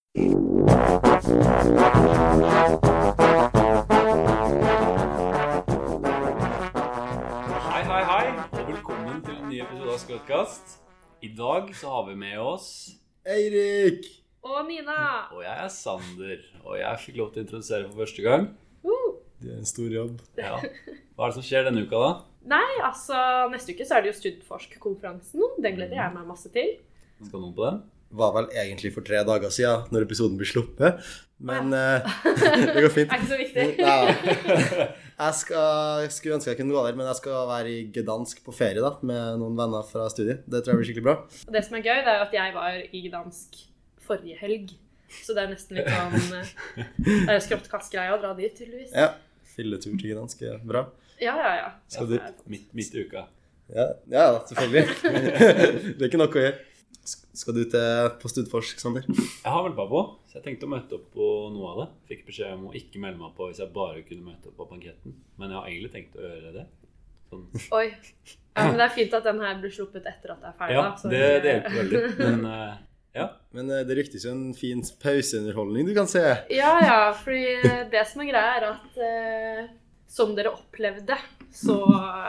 Hei, og velkommen til en ny episode av Skrøtkast. I dag så har vi med oss Eirik! Og Nina! Og jeg er Sander, og jeg fikk lov til å introdusere for første gang. Det er en stor jobb. Ja. Hva er det som skjer denne uka da? Nei, altså, neste uke så er det jo Studforsk-konferansen. Den gleder jeg meg masse til. Skal noen på den? Var vel egentlig for 3 dager siden, når episoden blir sluppet. Men det går fint. Er ikke så viktig. Ja. Jeg skulle ønske jeg kunne gå der, men jeg skal være i Gdansk på ferie da, med noen venner fra studiet. Det tror jeg blir skikkelig bra. Og det som er gøy, det er jo at jeg var i Gdansk forrige helg. Så det er nesten litt sånn, det er skråttkastgreie å dra dit, tydeligvis. Ja, filletur til Gdansk er bra. Ja. Skal du? Midt i uka. Ja, selvfølgelig. Det er ikke nok å gjøre. Skal du på Studforsk, Sander? Jeg har vel på, så jeg tenkte å møte opp på noe av det. Fikk beskjed om å ikke melde meg på hvis jeg bare kunne møte opp på banketten. Men jeg har egentlig tenkt å gjøre det. Sånn. Oi. Ja, men det er fint at den her blir sluppet etter at det er ferdig. Ja, da, så det hjelper veldig. Men ja. Men det ryktes jo en fin pauseunderholdning du kan se. Ja, fordi det som er greia er at som dere opplevde, så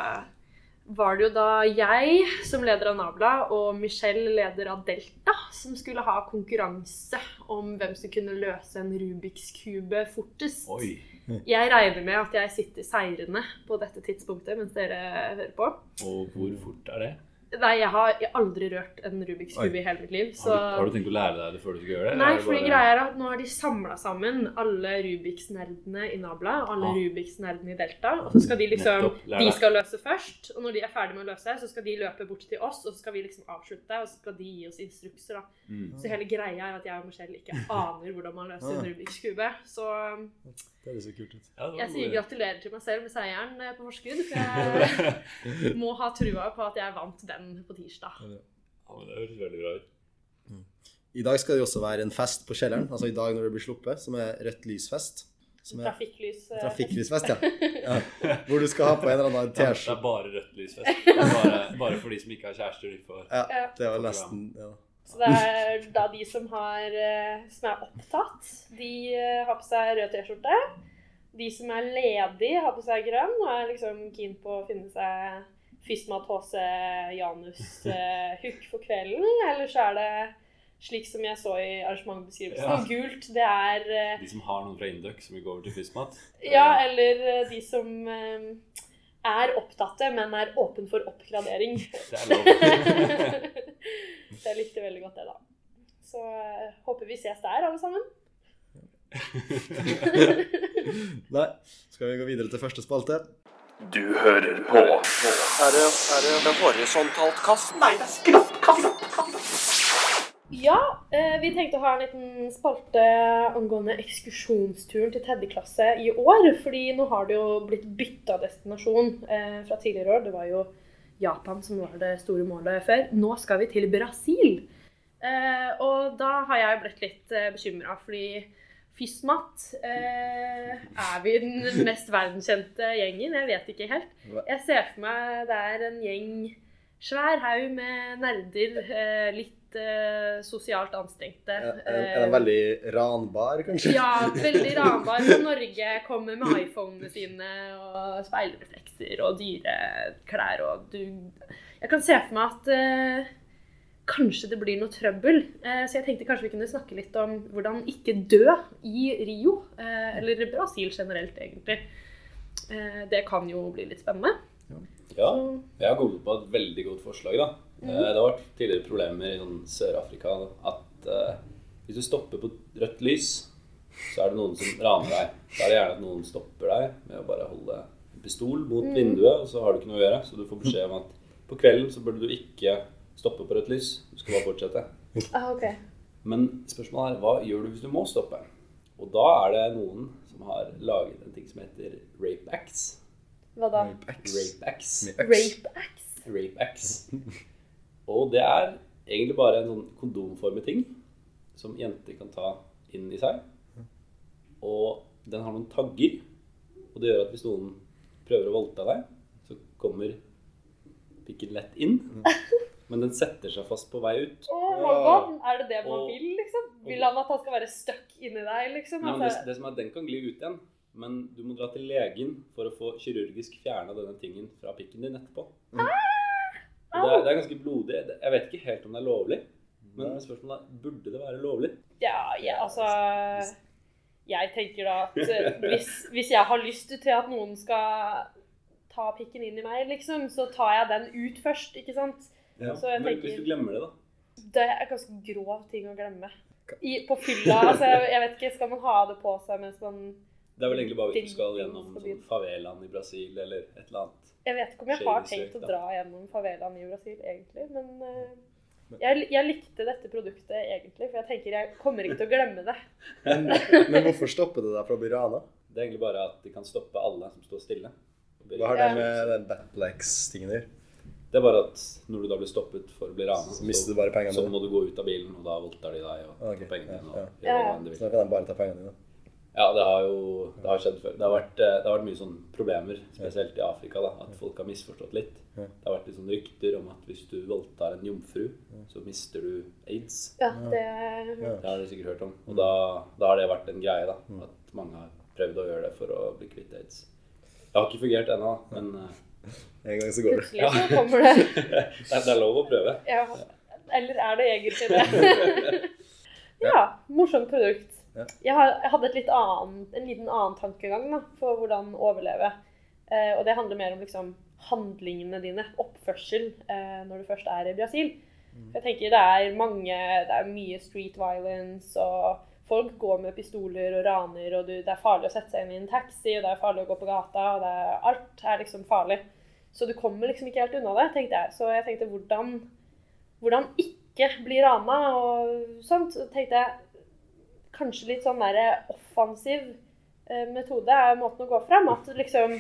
var det jo da jeg som leder av Nabla og Michelle leder av Delta som skulle ha konkurranse om hvem som kunne løse en Rubiks kube fortest. Oi. Jeg regner med at jeg sitter seirende på dette tidspunktet mens dere hører på. Og hvor fort er det? Nei, jeg har aldri rørt en Rubiks kube i hele mitt liv. Så... Har du tenkt å lære deg det før du skal gjøre det? Nei, fordi greia er at nå har de samlet sammen alle Rubiks-nerdene i Nabla og alle Rubiks-nerdene i Delta. Og så skal de de skal løse først, og når de er ferdige med å løse, så skal de løpe bort til oss, og så skal vi liksom avslutte, og så skal de gi oss instrukser da. Så hele greia er at jeg og Michelle ikke aner hvordan man løser en Rubiks kube. Så det er så kult ut. Jeg sier gratulerer til meg selv med seieren på forskudd, for jeg må ha trua på at jeg vant den på tirsdag. Ja, men det høres veldig bra ut. I dag skal det også være en fest på kjelleren, altså i dag når det blir sluppet, som er rødt lysfest. Trafikklysfest, ja. Hvor du skal ha på en eller annen t-skjorte. Det er bare rødt lysfest. Bare for de som ikke har kjærester. Ja, det var nesten, ja. Så det er da de som er opptatt, de har på seg rød t-skjorte. De som er ledige har på seg grønn, og er liksom keen på å finne seg Fysmat HC Janus hook for kvelden. Eller så er det slik som jeg så i arrangementbeskrivelsen. Gult, det er... De som har noen fra Induc som vil gå over til Fysmat. Ja, eller de som er opptatte, men er åpen for oppgradering. Det er lov. Det likte veldig godt det da. Så håper vi ses der alle sammen. Nei, skal vi gå videre til første spalte? Du hører på. Er det horisontalt kast? Nei, det er skråttkast. Ja, vi tenkte å ha en liten spalte angående ekskursjonsturen til 3. klasse i år, fordi nå har det jo blitt byttet destinasjon fra tidligere år. Det var jo Japan som var det store målet før. Nå skal vi til Brasil. Og da har jeg blitt litt bekymret, fordi Fysmat er vi den mest verdenskjente gjengen? Jeg vet ikke helt. Jeg ser for meg det er en gjeng, svær haug med nerder, litt sosialt anstrengte. Er det veldig ranbar, kanskje? Ja, veldig ranbar. Så Norge kommer med iPhonene sine og speilreflekser og dyre klær. Og jeg kan se for meg at kanskje det blir noe trøbbel. Så jeg tenkte kanskje vi kunne snakke litt om hvordan ikke dø i Rio, eller Brasil generelt egentlig. Det kan jo bli litt spennende. Ja, jeg har googlet på et veldig godt forslag da. Det har vært tidligere problemer i Sør-Afrika at hvis du stopper på rødt lys, så er det noen som raner deg. Så er det gjerne at noen stopper deg med å bare holde en pistol mot vinduet, og så har du ikke noe å gjøre. Så du får beskjed om at på kvelden så burde du ikke stoppe på rødt lys. Du skal bare fortsette. Okay. Men spørsmålet er, hva gjør du hvis du må stoppe? Og da er det noen som har laget en ting som heter Rape Axe. Hva da? Rape Axe. Rape Axe? Rape Axe. Og det er egentlig bare en sånn kondomformet ting som jenter kan ta inn i seg. Og den har noen tagger, og det gjør at hvis noen prøver å voldta deg, så kommer pikken lett inn. men den setter seg fast på vei ut. Oh my god, er det man vil, liksom? Vil han at han skal være stuck inni deg, liksom? Nei, men det som den kan gli ut igjen, men du må dra til legen for å få kirurgisk fjernet denne tingen fra pikken din etterpå. Det er ganske blodig. Jeg vet ikke helt om det er lovlig, men spørsmålet er, burde det være lovlig? Ja, altså... Jeg tenker da at hvis jeg har lyst til at noen skal ta pikken inn i meg, liksom, så tar jeg den ut først, ikke sant? Ja, så jeg men tenker, hvis du glemmer det da? Det er ganske grov ting å glemme. På fylla, altså jeg vet ikke, skal man ha det på seg mens man... Det er vel egentlig bare hvis du skal gjennom sånn favelaen i Brasil, eller et eller annet. Jeg vet ikke om jeg har tenkt å dra gjennom favelaen i Brasil, egentlig, men... Jeg likte dette produktet egentlig, for jeg tenker jeg kommer ikke til å glemme det. Men hvorfor stopper det deg fra å bli rana? Det er egentlig bare at de kan stoppe alle som står stille. Hva har det med den Batplex-tingen der? Det er bare at når du da blir stoppet for å bli rana, så mister du bare pengene så må du gå ut av bilen, og da voldtar de deg og pengene dine. Så da kan de bare ta pengene dine. Ja, det har skjedd før. Det har vært mye sånne problemer, spesielt i Afrika, da, at folk har misforstått litt. Det har vært litt sånne rykter om at hvis du voldtar en jomfru, så mister du AIDS. Ja, det har du sikkert hørt om. Og da har det vært en greie, da, at mange har prøvd å gjøre det for å bli kvitt AIDS. Det har ikke fungert ennå, men en gang så går det. Plutselig så kommer det. Det er lov å prøve. Ja, eller er det egentlig det? Ja, morsomt produkt. Ja. Jeg hadde en liten annen tankegang da, for hvordan overleve. Og det handler mer om liksom, handlingene dine, oppførsel, når du først er i Brasil. Jeg tenker det er mye street violence, og folk går med pistoler og raner, og det er farlig å sette seg inn i en taxi, og det er farlig å gå på gata, og alt er liksom farlig. Så du kommer liksom ikke helt unna det, tenkte jeg. Så jeg tenkte, hvordan ikke bli rana og sånt. Så tenkte jeg, kanskje litt sånn der offensiv metode er måten å gå frem. At du liksom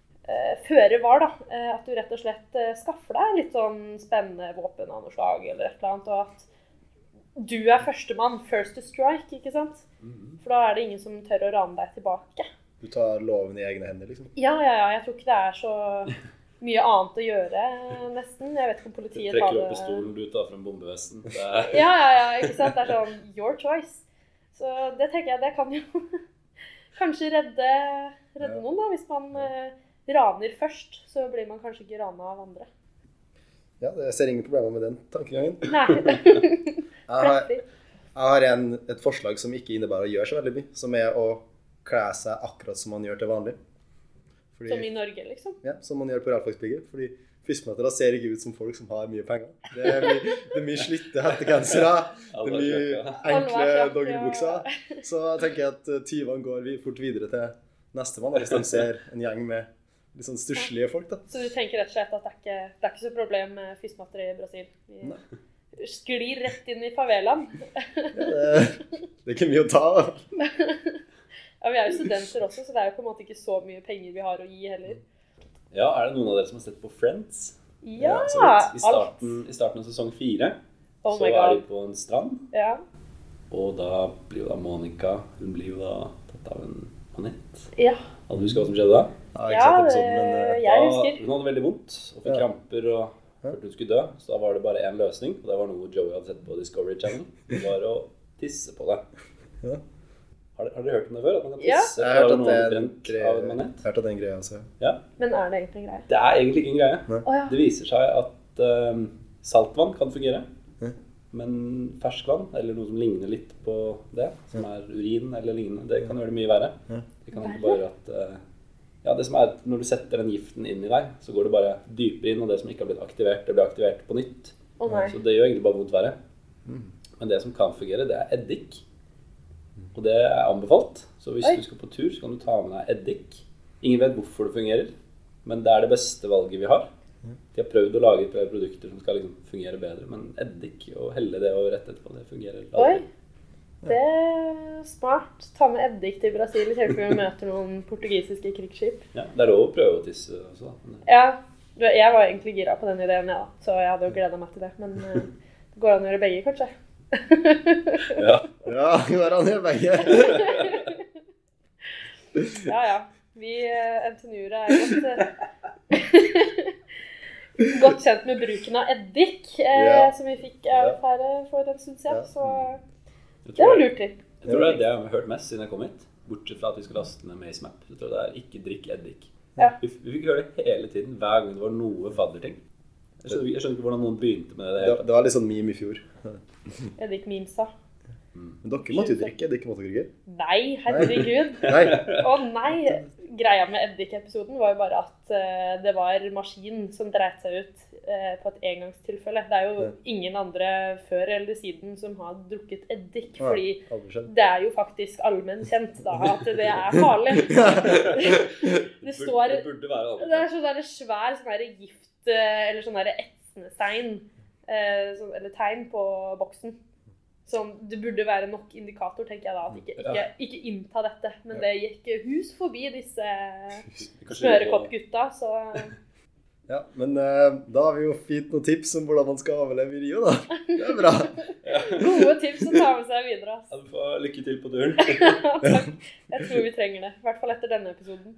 føre var da, at du rett og slett skaffer deg litt sånn spennende våpen av noe slag eller et eller annet, og at du er førstemann, first to strike, ikke sant? For da er det ingen som tør å rane deg tilbake. Du tar loven i egne hender, liksom? Ja, jeg tror ikke det er så mye annet å gjøre, nesten. Jeg vet ikke om politiet tar det... Du trekker opp pistolen, du tar frem bombevesten. Ja, ikke sant? Det er sånn, your choice. Så det tenker jeg, det kan jo kanskje redde noen da, hvis man raner først, så blir man kanskje ikke ranet av andre. Ja, jeg ser ingen problemer med den tankegangen. Nei. Jeg har et forslag som ikke innebærer å gjøre så veldig mye, som er å klæ seg akkurat som man gjør til vanlig. Som i Norge, liksom? Ja, som man gjør på realfagsbygget, fordi fiskemøtere ser ikke ut som folk som har mye penger. Det er mye slitte hettegensere, det er mye enkle doggerbukser. Så jeg tenker at tyvene går fort videre til neste mann, hvis de ser en gjeng med litt sånn stusslige folk. Da. Så du tenker rett og slett at det er ikke så problem med fiskemater i Brasil? Vi sklir rett inn i favelaen. Ja, det er ikke mye å ta. Ja, vi er jo studenter også, så det er jo på en måte ikke så mye penger vi har å gi heller. Ja, er det noen av dere som har sett på Friends? Ja, I starten av sesong 4, så er de på en strand. Ja. Og da blir jo da Monica, hun blir jo da tatt av en manet. Ja. Hadde du husket hva som skjedde da? Ja, jeg husker. Hun hadde veldig vondt, og fikk kramper, og følte hun skulle dø. Så da var det bare en løsning, og det var noe Joey hadde sett på Discovery Channel. Det var å tisse på det. Ja. Har dere hørt om det før? At man kan tisse jeg har hørt av en manet? Jeg har hørt at det er en greie, altså. Ja. Men er det egentlig en greie? Det er egentlig ikke en greie. Oh, ja. Det viser seg at saltvann kan fungere. Men ferskvann, eller noe som ligner litt på det, som er urin eller lignende, det kan gjøre det mye verre. Det kan ikke bare at det som er at når du setter den giften inn i deg, så går det bare dypere inn, og det som ikke har blitt aktivert, det blir aktivert på nytt. Så det gjør egentlig bare vondt verre. Men det som kan fungere, det er eddik. Og det er anbefalt. Så hvis du skal på tur, så kan du ta med deg eddik. Ingen vet hvorfor det fungerer, men det er det beste valget vi har. De har prøvd å lage flere produkter som skal liksom fungere bedre, men eddik og helle det over rett etterpå, det fungerer alltid. Det er smart. Ta med eddik til Brasil, i tilfelle vi møter noen portugisiske krigsskip. Ja, det er lov å prøve å tisse også. Ja, jeg var egentlig gira på den ideen, ja, så jeg hadde jo gledet meg til det, men det går an å gjøre begge, kanskje. Ja, det går an å gjøre begge. Ja. Vi NTNU-ere er godt... godt kjent med bruken av eddik, som vi fikk erfare for en stund siden, så det var lurt til. Jeg tror det er det jeg har hørt mest siden jeg kom hit, bortsett fra at vi skal laste ned Maze Map. Jeg tror det er ikke drikk eddik. Vi fikk høre det hele tiden, hver gang det var noe fadderting. Jeg skjønner ikke hvordan noen begynte med det. Det var litt sånn meme i fjor. Eddik-memesa. Men dere måtte jo drikke eddik, måtte dere ikke? Nei, herregud. Nei. Greia med eddik-episoden var jo bare at det var maskin som dreit seg ut på et engangstilfelle. Det er jo ingen andre før eller siden som har drukket eddik, fordi det er jo faktisk allmenn kjent da, at det er farlig. Det burde være allmenn. Det er sånn der svær sånn der gift, eller sånn der etsende stein, eller tegn på boksen. Sånn, det burde være nok indikator, tenker jeg da, at ikke innta dette. Men det gikk hus forbi disse smørekoppgutta, så... Ja, men da har vi jo fint noen tips om hvordan man skal overleve i Rio, da. Det er bra. Gode tips å ta med seg videre. Ja, du får lykke til på turen. Takk. Jeg tror vi trenger det, i hvert fall etter denne episoden.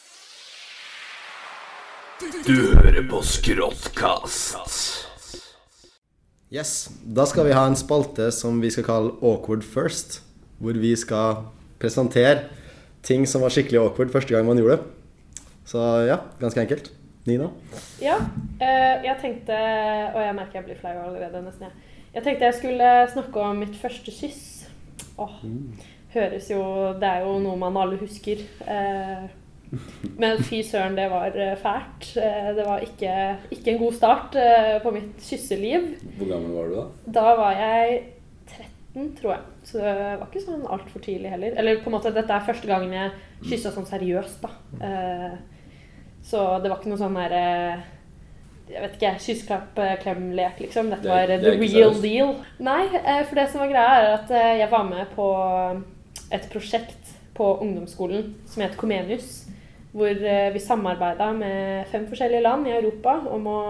Du hører på Skråttkast. Yes, da skal vi ha en spalte som vi skal kalle Awkward First, hvor vi skal presentere ting som var skikkelig awkward første gang man gjorde det. Så ja, ganske enkelt. Nina? Ja, jeg tenkte, og jeg merker jeg blir flau allerede nesten jeg tenkte jeg skulle snakke om mitt første kyss. Høres jo, det er jo noe man alle husker. Men fy søren, det var fælt. Det var ikke en god start på mitt kysseliv. Hvor gammel var du da? Da var jeg 13, tror jeg. Så det var ikke sånn alt for tidlig heller. Eller på en måte, dette er første gangen jeg kysset sånn seriøst da. Så det var ikke noe sånn der, jeg vet ikke, kyss-klapp-klem-lek liksom. Dette var the real deal. Nei, for det som var greia er at jeg var med på et prosjekt på ungdomsskolen som heter Comenius, hvor vi samarbeidet med 5 forskjellige land i Europa om å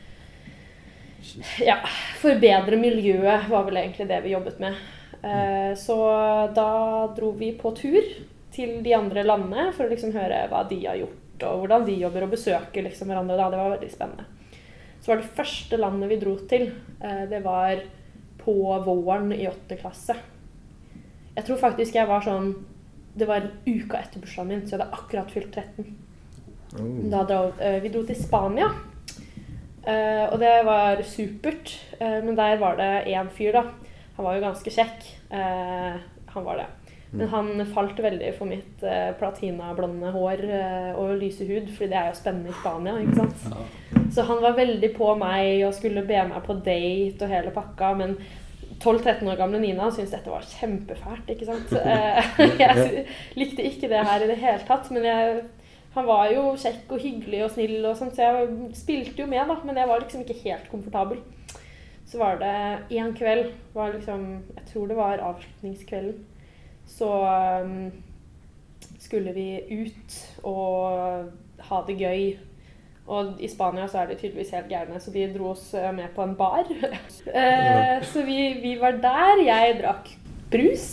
forbedre miljøet, var vel egentlig det vi jobbet med. Så da dro vi på tur til de andre landene for å liksom høre hva de har gjort, og hvordan de jobber og besøker liksom hverandre da. Det var veldig spennende. Så var det første landet vi dro til, det var på våren i 8. klasse. Jeg tror faktisk jeg var sånn, det var uka etter bursdagen min, så jeg hadde akkurat fylt 13. Vi dro til Spania, og det var supert, men der var det en fyr da. Han var jo ganske kjekk, han var det. Men han falt veldig for mitt platinablonde hår og lyse hud, fordi det er jo spennende i Spania, ikke sant? Så han var veldig på meg og skulle be meg på date og hele pakka, men 12-13 år gamle Nina syntes dette var kjempefælt, ikke sant? Jeg likte ikke det her i det hele tatt, men han var jo kjekk og hyggelig og snill og sånt, så jeg spilte jo med da, men jeg var liksom ikke helt komfortabel. Så var det en kveld, jeg tror det var avslutningskvelden, så skulle vi ut og ha det gøy. Og i Spania så er det tydeligvis helt gærne, så de dro oss med på en bar. Så vi var der, jeg drakk brus.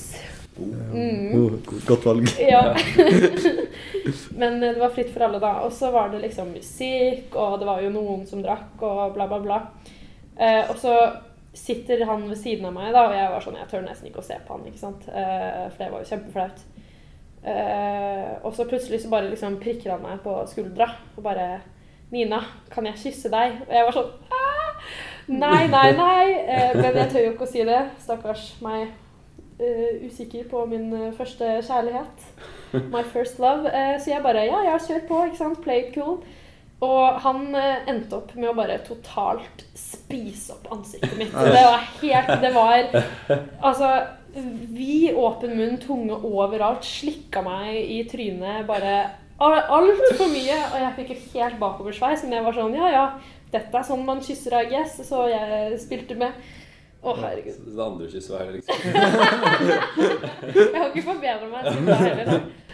Godt valg. Ja. Men det var fritt for alle da. Og så var det liksom musikk, og det var jo noen som drakk, og bla bla bla. Og så sitter han ved siden av meg da, og jeg var sånn, jeg tør nesten ikke å se på han, ikke sant? For det var jo kjempeflaut. Og så plutselig så bare liksom prikker han meg på skuldra, og bare, Nina, kan jeg kysse deg? Og jeg var sånn, nei, men jeg tør jo ikke å si det, stakkars meg, usikker på min første kjærlighet, my first love, så jeg bare, ja, kjør på, ikke sant, play it cool. Og han endte opp med å bare totalt spise opp ansiktet mitt. Det var altså, vid åpen munn, tunge overalt, slikka meg i trynet, bare alt for mye, og jeg fikk et helt bakoversveis, men jeg var sånn, ja, dette er sånn man kysser av yes, så jeg spilte med. Herregud. Det andre kysset var heller liksom. Jeg har ikke forbedret meg siden da heller.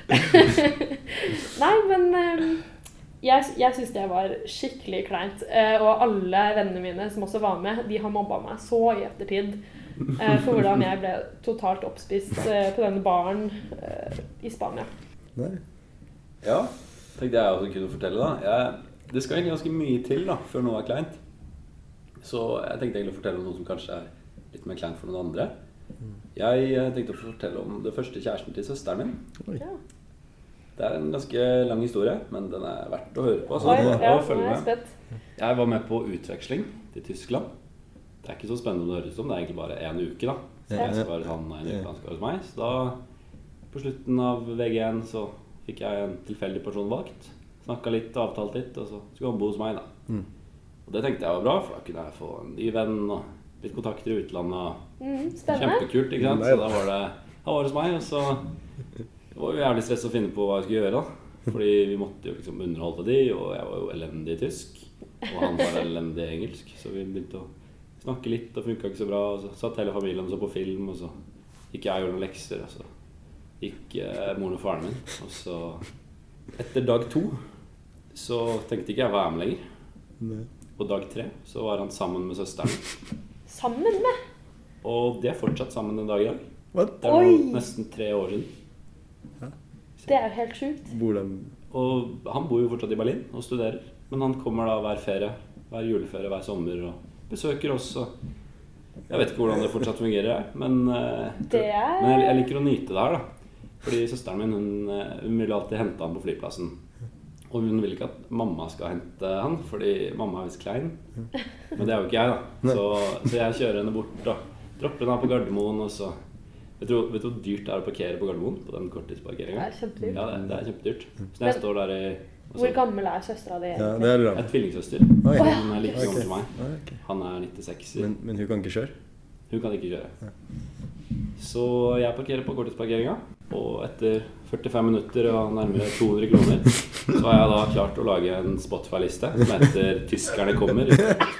Nei, men jeg synes det var skikkelig kleint, og alle vennene mine som også var med, de har mobbet meg så i ettertid for hvordan jeg ble totalt oppspist på denne baren i Spania. Nei. Ja, tenkte jeg også kunne fortelle da. det skal egentlig ganske mye til da, før noe kleint. Så jeg tenkte egentlig å fortelle om noe som kanskje litt mer kleint for noen andre. Jeg tenkte å fortelle om det første kjæresten til søsteren min. Ja. Det en ganske lang historie, men den verdt å høre på. Så følg med. Jeg var med på utveksling til Tyskland. Det ikke så spennende å høres om, det egentlig bare en uke da. Så jeg skal være sånn en uke han skal hos meg. Så da, på slutten av VG1, så fikk jeg en tilfeldig person valgt. Snakket litt, avtalt litt, og så skulle han bo hos meg da. Og det tenkte jeg var bra, for da kunne jeg få en ny venn og litt kontakter i utlandet. Kjempekult, ikke sant? Så da var det hos meg, og så det var jo jævlig stress å finne på hva jeg skulle gjøre da. Fordi vi måtte jo liksom underholde de, og jeg var jo elendig i tysk, og han var elendig i engelsk. Så vi begynte å snakke litt, og funket ikke så bra, og så satt hele familien og så på film, og så gikk jeg og gjorde noen lekser, og så gikk moren og faren min. Og så, etter dag 2, så tenkte ikke jeg være med lenger. På dag 3 så var han sammen med søsteren. Sammen med? Og de fortsatt sammen den dag i dag. What? Det var nesten 3 år siden. Det jo helt sjukt. Og han bor jo fortsatt i Berlin og studerer. Men han kommer da hver ferie, hver juleferie, hver sommer og besøker oss. Jeg vet ikke hvordan det fortsatt fungerer her, men jeg liker å nyte det her da. Fordi søsteren min, hun vil alltid hente han på flyplassen. Og hun vil ikke at mamma skal hente han, fordi mamma visst klein. Men det jo ikke jeg da. Så jeg kjører henne bort og dropper henne på Gardermoen, og så vet du hvor dyrt det å parkere på Gardermoen på den korttidsparkeringen? Det kjempedyrt. Ja, det kjempedyrt. Så når jeg står der hvor gammel søstera di? Ja, det det. Jeg tvillingsøster. Hun like gammel som meg. Han 96. Men hun kan ikke kjøre? Hun kan ikke kjøre. Så jeg parkerer på korttidsparkeringen, og etter 45 minutter og nærmere 200 kroner, så har jeg da klart å lage en Spotify-liste som heter «Tyskerne kommer».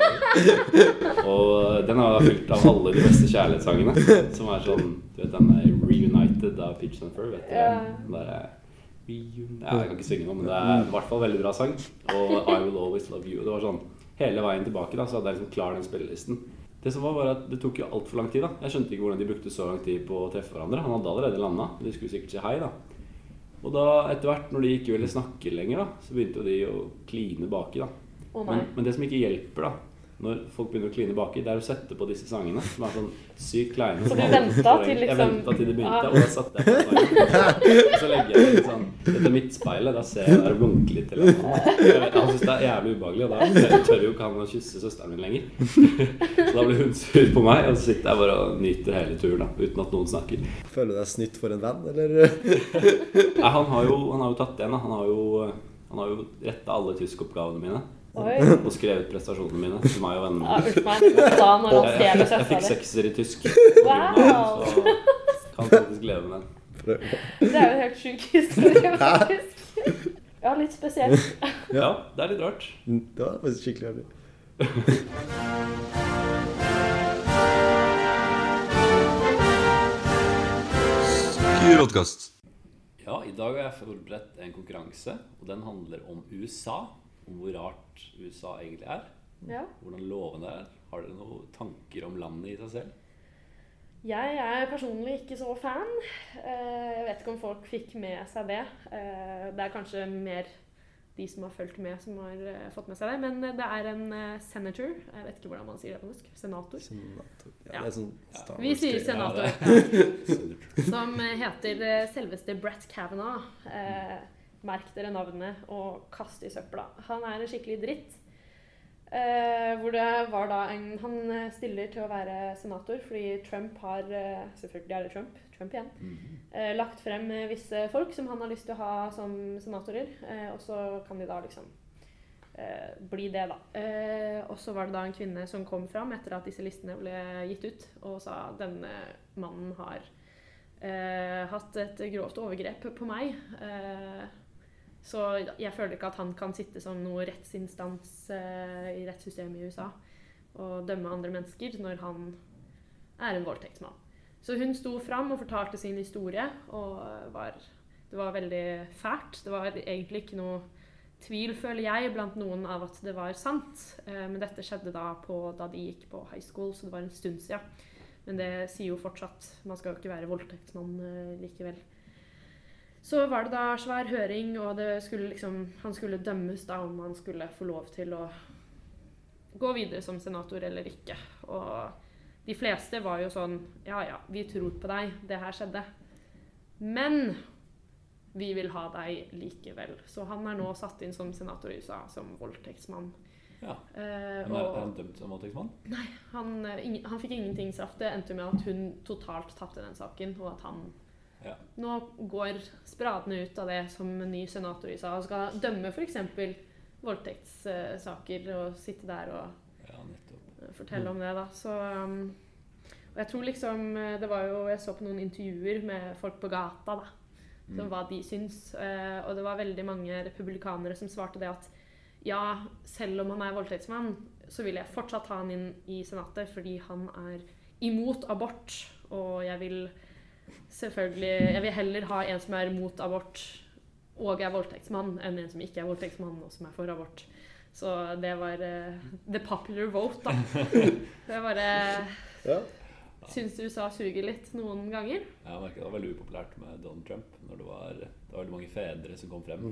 Og den har da fylt av alle de beste kjærlighetssangene, som sånn, du vet, den Reunited av Pitch and Fur, vet du? Den der, jeg kan ikke synge noe, men det i hvert fall veldig bra sang. Og I Will Always Love You. Det var sånn, hele veien tilbake da, så hadde jeg liksom klar den spillelisten. Det som var at det tok jo alt for lang tid da. Jeg skjønte ikke hvordan de brukte så lang tid på å treffe hverandre. Han hadde allerede landet, de skulle sikkert si hei da. Og da etter hvert, når de ikke ville snakke lenger da, så begynte de å kline baki da. Men det som ikke hjelper da, når folk begynner å kline baki, det å sette på disse sangene, som sånn sykt kleine. Så du ventet til liksom... Jeg ventet til det begynte, og da satt jeg på sangen. Og så legger jeg litt sånn, etter mitt speil, da ser jeg der og blunker litt til han. Han synes det jævlig ubehagelig, og da tør jo ikke han å kysse søsteren min lenger. Så da blir hun sur på meg, og så sitter jeg bare og nyter hele turen da, uten at noen snakker. Føler du deg snytt for en venn, eller? Nei, han har jo tatt igjen da. Han har jo rettet alle tyskoppgavene mine. Og skrevet prestasjonene mine til meg og vennene mine. Jeg fikk 6-er i tysk. Wow! Så kan faktisk leve med den. Det jo helt syk historie faktisk. Ja, litt spesielt. Ja, det litt rart. Det var faktisk skikkelig artig. Skyrottkast. Ja, i dag har jeg forberedt en konkurranse, og den handler om USA. Om hvor rart USA egentlig Ja. Hvordan lovene Har dere noen tanker om landet i seg selv? Jeg personlig ikke så fan. Jeg vet ikke om folk fikk med seg det. Det kanskje mer de som har fulgt med som har fått med seg det. Men det en senator. Jeg vet ikke hvordan man sier det på norsk. Senator. Ja, det sånn vi sier senator. Som heter selveste Brett Kavanaugh. Merk dere navnet og kast i søpla. Han en skikkelig dritt. Hvor det var da han stiller til å være senator, fordi Trump har, selvfølgelig det Trump igjen, lagt frem visse folk som han har lyst til å ha som senatorer, og så kan de da liksom bli det da. Og så var det da en kvinne som kom fram etter at disse listene ble gitt ut, og sa at denne mannen har hatt et grovt overgrep på meg. Så jeg føler ikke at han kan sitte som noe rettsinstans i rettssystemet i USA og dømme andre mennesker når han en voldtektsmann. Så hun sto fram og fortalte sin historie, og det var veldig fælt. Det var egentlig ikke noe tvil, føler jeg, blant noen av at det var sant. Men dette skjedde da de gikk på high school, så det var en stund siden. Men det sier jo fortsatt, man skal jo ikke være voldtektsmann likevel. Så var det da svær høring, og han skulle dømmes da om han skulle få lov til å gå videre som senator eller ikke. Og de fleste var jo sånn, ja, vi tror på deg, det her skjedde. Men vi vil ha deg likevel. Så han nå satt inn som senator i USA, som voldtektsmann. Ja, men han dømt som voldtektsmann? Nei, han fikk ingenting straff. Det endte med at hun totalt tappte den saken, og at han nå går spradene ut av det som en ny senator i USA, og skal dømme for eksempel voldtektssaker, og sitte der og fortelle om det da. Så, og jeg tror det var jo, jeg så på noen intervjuer med folk på gata da, som hva de syns, og det var veldig mange republikanere som svarte det at ja, selv om han voldtektsmann, så vil jeg fortsatt ha han inn i senatet, fordi han imot abort, og jeg vil heller ha en som imot abort og voldtektsmann, enn en som ikke voldtektsmann og som for abort. Så det var the popular vote da. Det var synes USA suger litt noen ganger. Ja, jeg merket det var veldig upopulært med Donald Trump, når det var veldig mange fedre som kom frem.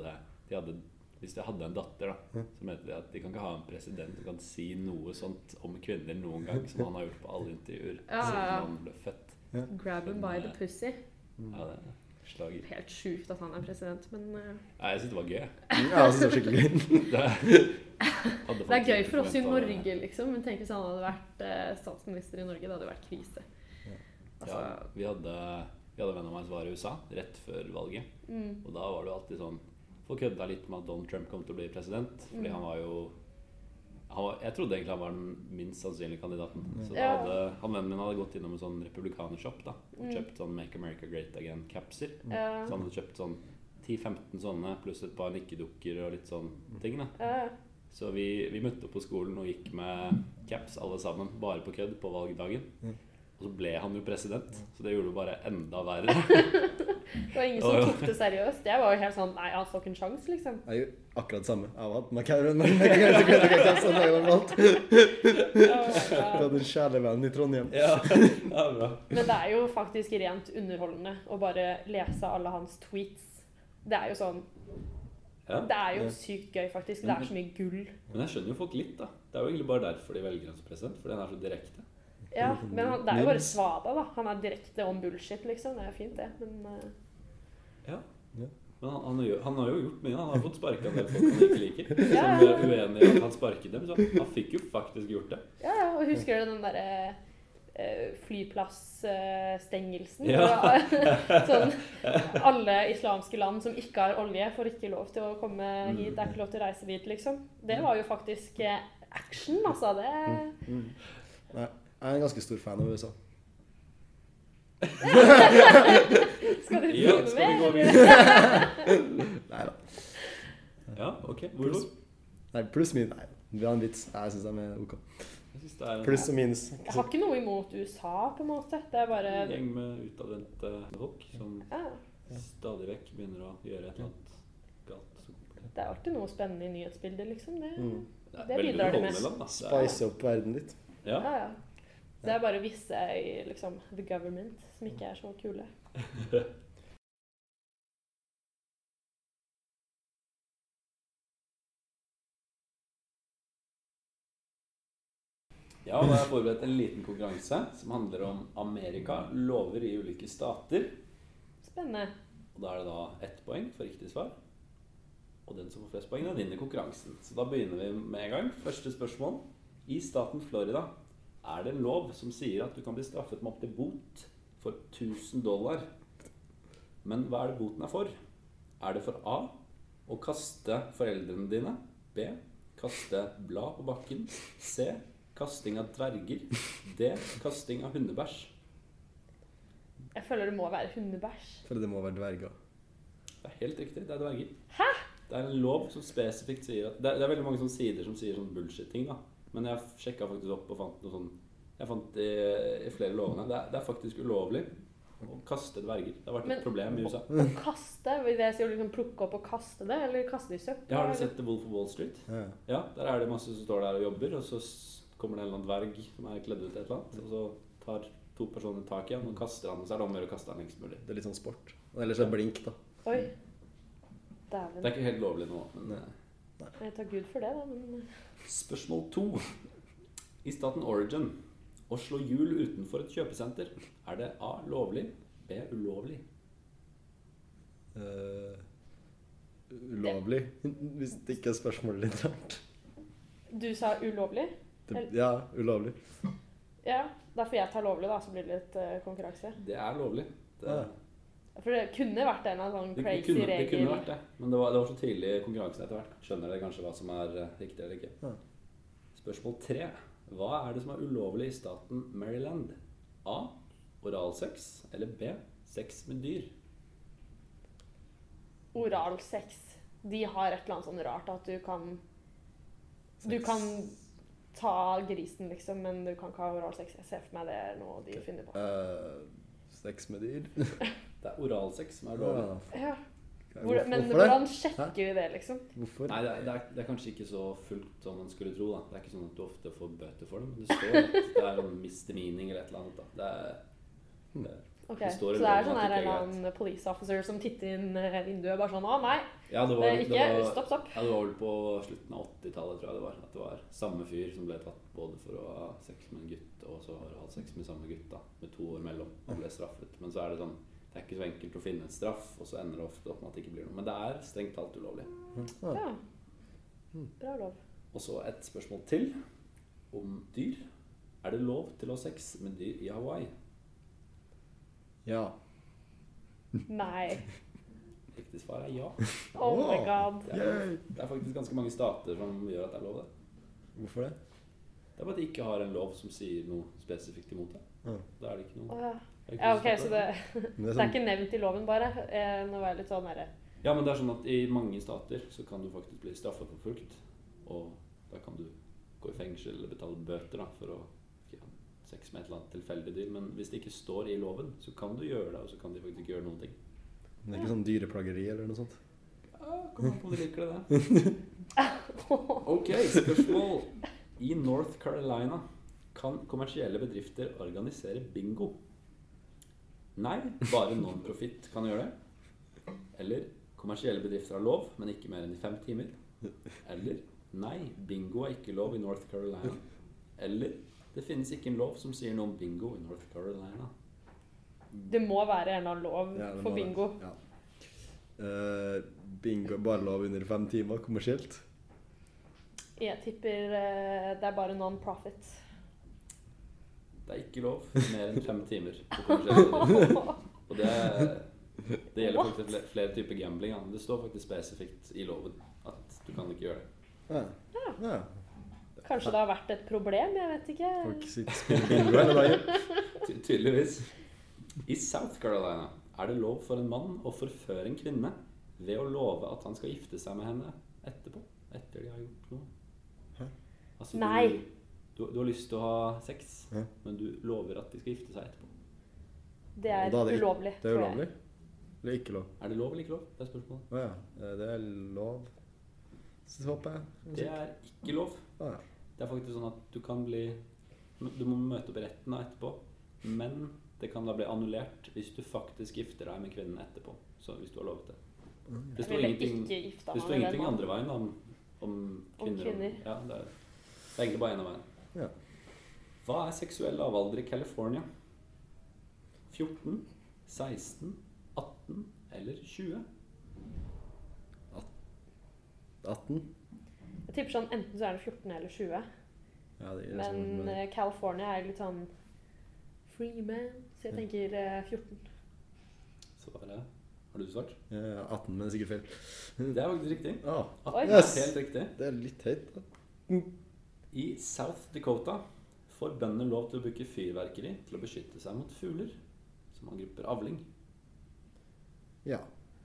Hvis de hadde en datter da, så mente de at de kan ikke ha en president som kan si noe sånt om kvinner noen gang, som han har gjort på alle intervjuer siden han ble født. Grab him by the pussy. Ja, det slager. Helt sjukt at han president, men... Nei, jeg synes det var gøy. Ja, jeg synes det var skikkelig gøy. Det gøy for oss i Norge, liksom, men tenk hvis han hadde vært statsminister i Norge, det hadde vært krise. Ja, vi hadde venner av meg som var i USA rett før valget, og da var det alltid sånn, folk kødda litt med at Donald Trump kom til å bli president, fordi han var jo... jeg trodde egentlig han var den minst sannsynlige kandidaten. Så da vennen min hadde gått innom en sånn republikanershop da, og kjøpt sånn Make America Great Again-kapser. Så han hadde kjøpt sånn 10-15 sånne, pluss et par nikkedukker og litt sånn ting da. Så vi møtte opp på skolen og gikk med caps alle sammen, bare på kødd på valgdagen. Og så ble han jo president, så det gjorde det bare enda verre. Det var ingen som tok det seriøst. Jeg var jo helt sånn, nei, jeg hadde ikke en sjans, liksom. Jeg gjorde akkurat det samme. Jeg hadde McCarran, sånn jeg var valgt. Jeg hadde en kjærlevenn i Trondheim. Ja, bra. Men det jo faktisk rent underholdende å bare lese alle hans tweets. Det jo sånn, det jo sykt gøy faktisk. Det så mye gull. Men jeg skjønner jo folk litt da. Det jo egentlig bare derfor de velger han som president, fordi han så direkte. Ja, men det jo bare svada da. Han direkte om bullshit, liksom. Det fint, det. Men, ja. Men han har jo gjort mye. Han har fått sparket en del folk han ikke liker. Som er uenige i at han sparket dem, så han fikk jo faktisk gjort det. Ja, og husker du den der flyplassstengelsen? Sånn, alle islamske land som ikke har olje får ikke lov til å komme hit, det ikke lov til å reise dit, liksom. Det var jo faktisk action, altså. Nei. Jeg en ganske stor fan av USA. Skal du filme skal vi gå videre? Neida. Ja, ok. Hvorfor? Nei, pluss minus. Nei, vi har en vits. Jeg synes de ok. Pluss og minus. Jeg har ikke noe imot USA, på en måte. Det bare... En gjeng med utadvendte folk som stadig vekk begynner å gjøre et eller annet galt. Det alltid noe spennende i nyhetsbildet, liksom. Det bidrar det med. Spice opp verden litt. Ja. Det bare visse i liksom, the government som ikke så kule. Ja, og da har jeg forberedt en liten konkurranse som handler om Amerika, lover i ulike stater. Spennende. Og da det da 1 poeng for riktig svar. Og den som får flest poeng, vinner konkurransen. Så da begynner vi med en gang. Første spørsmål. I staten Florida det en lov som sier at du kan bli straffet med opp til bot for $1000. Men hva det boten for? Det for A, å kaste foreldrene dine? B, kaste blad på bakken? C, kasting av dverger? D, kasting av hundebæsj? Jeg føler det må være hundebæsj. Jeg føler det må være dverger. Det helt riktig, det dverger. Hæ? Det en lov som spesifikt sier at... Det veldig mange sånne sider som sier sånn bullshit-ting da. Men jeg sjekket faktisk opp og fant noe sånn... Jeg fant i flere lovene. Det faktisk ulovlig å kaste dverger. Det har vært et problem i USA. Å kaste? Vil det si å liksom plukke opp og kaste det? Eller kaste det i søppel? Ja, har du sett The Wolf of Wall Street? Ja, der det masse som står der og jobber, og så kommer det en eller annen dverg som kledd ut et eller annet, og så tar to personer tak igjen og kaster han, så er det om å gjøre å kaste han lengst mulig. Det er litt sånn sport. Eller så er det blink, da. Oi. Dæven. Det er ikke helt lovlig nå, men... Jeg tar Gud for det, da, men... Spørsmål 2. I staten Oregon, å slå hjul utenfor et kjøpesenter, er det A. lovlig, B. ulovlig? Ulovlig. Hvis det ikke er spørsmålet litt rart. Du sa ulovlig? Ja, ulovlig. Ja, derfor jeg tar lovlig da, så blir det litt konkurranse. Det er lovlig. For det kunne vært en sånn crazy regel. Det kunne vært det, men det var så tidlig i konkurransen etter hvert. Skjønner dere kanskje hva som er riktig eller ikke? Spørsmål 3. Hva er det som er ulovlig i staten Maryland? A. Oralsex, eller B. Sex med dyr? Oralsex. De har et eller annet sånn rart at du kan ta grisen liksom, men du kan ikke ha oralsex. Jeg ser for meg det er noe de finner på. Sex med dyr? Det er oralsex som er lovlig. Ja. Men hvordan sjekker vi det liksom? Hvorfor? Nei, det er kanskje ikke så fullt som man skulle tro da. Det er ikke sånn at du ofte får bøter for det, men det står at det er en misdemeaning eller et eller annet da. Ok, så det er sånn her en police officer som titter inn vinduet bare sånn, nei, ja, stopp. Ja, det var vel på slutten av 80-tallet, tror jeg det var. At det var samme fyr som ble tatt både for å ha sex med en gutt, og så har hatt sex med samme gutt da, med 2 år mellom, og ble straffet. Men så er det sånn, det er ikke så enkelt å finne en straff, og så ender det ofte opp med at det ikke blir noe. Men det er strengt talt ulovlig. Ja, bra lov. Og så et spørsmål til om dyr. Er det lov til å ha sex med dyr i Hawaii? Ja. Nei. Riktig svar er ja. Oh my god. Det er faktisk ganske mange stater som gjør at det er lov det. Hvorfor det? Det er bare at de ikke har en lov som sier noe spesifikt imot det. Da er det ikke noe... Ja, ok, så det er ikke nevnt i loven bare. Nå var jeg litt sånn her. Ja, men det er sånn at i mange stater så kan du faktisk bli straffet for frukt. Og da kan du gå i fengsel eller betale bøter da, for å sex med et eller annet tilfeldig dyr, men hvis det ikke står i loven, så kan du gjøre det, og så kan de faktisk gjøre noen ting. Men det er ikke sånn dyreplageri eller noe sånt? Ja, kan man på det liker det. Ok, spørsmål. I North Carolina kan kommersielle bedrifter organisere bingo. Nei, bare non-profit kan gjøre det. Eller kommersielle bedrifter har lov, men ikke mer enn i 5 timer. Eller nei, bingo er ikke lov i North Carolina. Eller det finnes ikke en lov som sier noe om bingo i North Carolina. Det må være en annen lov for bingo. Ja. Bingo er bare lov under 5 timer, kommersielt. Jeg tipper det er bare non-profit. Det er ikke lov mer enn 5 timer på kommersielt. Og det gjelder faktisk flere typer gambling. Ja. Det står faktisk spesifikt i loven at du kan ikke gjøre det. Ja. Kanskje det har vært et problem, jeg vet ikke. Folk sitter og spiller bingo hele dagen. Tydeligvis. I South Carolina er det lov for en mann å forføre en kvinne ved å love at han skal gifte seg med henne etterpå, etter de har gjort noe. Hæ? Altså, nei. Du har lyst til å ha sex, men du lover at de skal gifte seg etterpå. Det er ulovlig. Det er ulovlig? Eller ikke lov? Er det lov eller ikke lov? Det er spørsmålet. Ja, det er lov. Så håper jeg. Det er ikke lov. Det er faktisk sånn at du må møte opp i retten etterpå, men det kan da bli annullert hvis du faktisk gifter deg med kvinnen etterpå, så hvis du har lovet det. Det står ingenting andre veien om kvinner. Ja, det er egentlig bare en av veien. Ja. Hva er seksuell lavalder i California? 14, 16, 18 eller 20? 18? Jeg tipper sånn, enten så er det 14 eller 20. Ja, det men sånn, California er litt sånn free man, så jeg tenker 14. Så er det. Har du svart? Ja, 18, men det er sikkert feil. Det er faktisk riktig. 18 yes. Helt riktig. Det er litt høyt da. I South Dakota får bøndene lov til å bruke fyrverkeri til å beskytte seg mot fugler som angriper avling. Ja.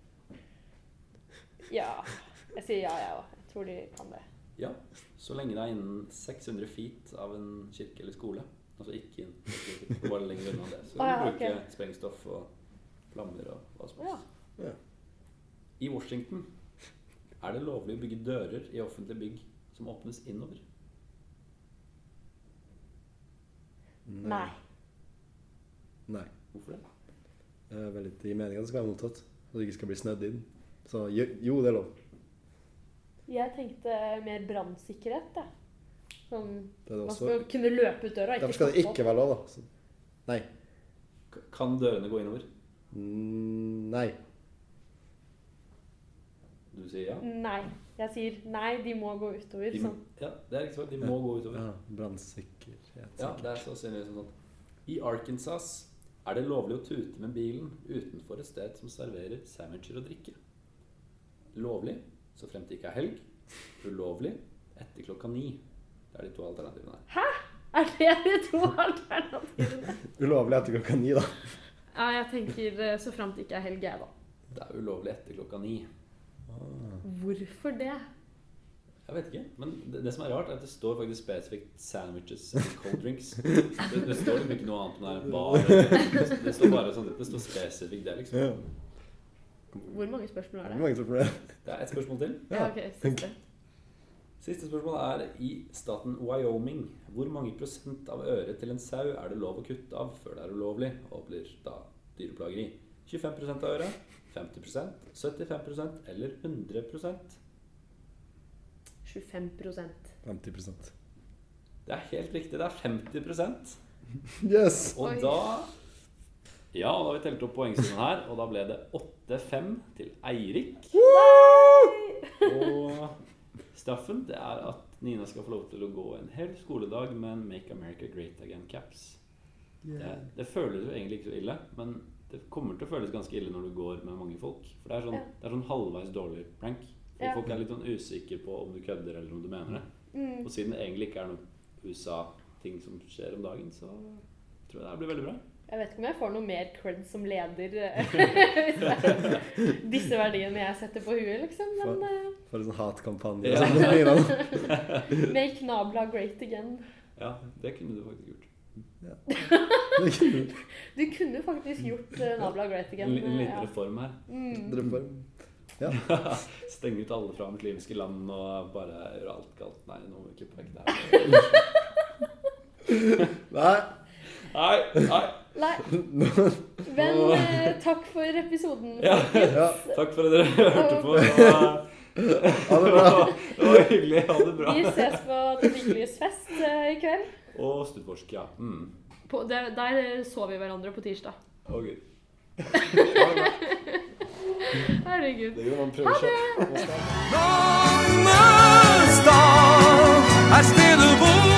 Ja, jeg sier ja, jeg også. Jeg tror de kan det. Ja, så lenge det er innen 600 feet av en kirke eller skole. Altså ikke bare lenger unna det. Så kan du bruke sprengstoff og flammer og hva som helst. Ja. I Washington er det lovlig å bygge dører i offentlige bygg som åpnes innover. Nei. Nei. Hvorfor det? Vel litt i meningen at det skal være mottatt, så det ikke skal bli snødd inn. Så jo, det er lov. Jeg tenkte mer brannsikkerhet, da. Sånn, Det man også. skal kunne løpe ut døra. Derfor skal det ikke være lov, da. Så, nei. Kan dørene gå innover? Nei. Du sier ja? Nei. Jeg sier nei, de må gå utover. De, Sånn. ja, det er riktig svar. De må gå utover. Ja, brannsikkerhet. Ja, det er så sannsynligvis sånn. I Arkansas er det lovlig å tute med bilen utenfor et sted som serverer sandwicher og drikke. Lovlig, så frem til ikke er helg. Ulovlig, etter 9:00. Det er de 2 alternativene her. Hæ? Er det de 2 alternativene? Ulovlig etter 9:00, da. Ja, jeg tenker så frem til ikke er helg, jeg da. Det er ulovlig etter 9:00. Hvorfor det? Jeg vet ikke, men det som er rart er at det står faktisk spesifikt sandwiches and cold drinks. Det står liksom ikke noe annet om det er en bar. Det står bare sånn, det står spesifikt det liksom. Ja. Hvor mange spørsmål er Hvor det? mange spørsmål er det? Det er et spørsmål til. Ja, ok, siste. Siste spørsmål er i staten Wyoming. Hvor mange prosent av øret til en sau er det lov å kutte av før det er ulovlig og blir da dyreplageri? 25% av øret, 50%, 75% eller 100%? 25%. 50%. Det er helt riktig, det er 50%. Yes! Og Oi. da har vi telt opp poengsiden her, og da ble det 8-5 til Eirik. Og straffen, det er at Nina skal få lov til å gå en hel skoledag med en Make America Great Again caps. Det føles jo egentlig ikke så ille, men det kommer til å føles ganske ille når du går med mange folk. For det er sånn halvveis dårlig prank. For folk er litt sånn usikre på om du kødder eller om du mener det. Og siden det egentlig ikke er noe USA-ting som skjer om dagen, så tror jeg det blir veldig bra. Jeg vet ikke om jeg får noe mer cred som leder disse verdiene jeg setter på huet, liksom. Men For en sånn hatkampanje. Ja. make Nabla great again. Ja, det kunne du faktisk gjort. Ja. Du kunne faktisk gjort Nabla great again. En liten reform her. Drømmeform. Ja. Stenge ut alle fra muslimske land og bare gjøre alt galt. Nei, nå må vi klippe vekk det her. Nei. Men takk for episoden. Ja. Takk for at dere hørte på. Ha det bra. Det var hyggelig. Ha det bra. Vi ses på Trafikklysfest i kveld. Og Stuttforsk, ja. Der så vi hverandre på tirsdag. Ok. Herregud. Det gjør man prøver seg. Lange stad er stedet hvor